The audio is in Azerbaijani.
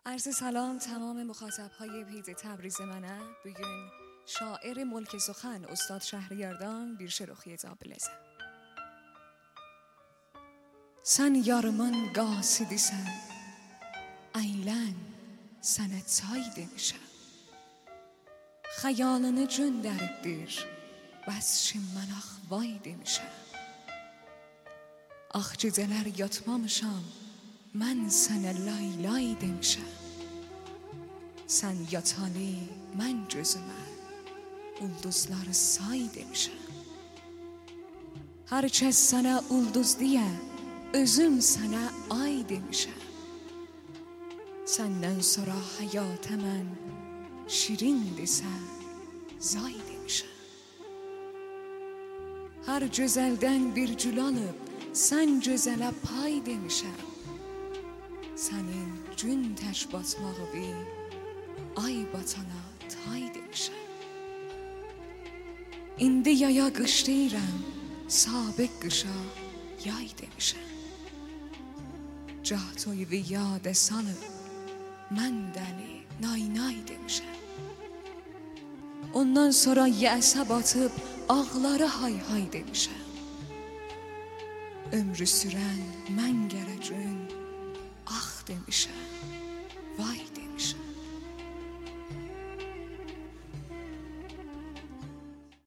عرض سلام تمام مخاطبهای پیج تبریز منه. Bugün şair ملک سخن استاد Şəhriyardan bir şeir oxuyacağam. Sən yarımın qasidisən, əylən sənə çay demişəm. Xəyalını göndəribdir, bəs mən vay demişəm. Ax gecələr yatmamışam, mən sənə lay lay demişəm. Sən yatalı, mən gözümə ulduzları say demişəm. Hər kəs sənə ulduz deyə, özüm sənə ay demişəm. Səndən sonra həyata mən şirindirsə zay demişəm. Hər gözəldən bir gül alıb, sən gözələ pay demişəm. Sənin gün tək batmağı bil, ay batana tay demişəm. İndi yaya qış deyirəm, sabiq qışa yay demişəm. Cah toyuvu yadə salıb, mən dəli nay nay demişəm. Ondan sonra yəsə batıb, ağları hay hay demişəm. Ömrü sürən mən gərəcün, ax demişəm, vay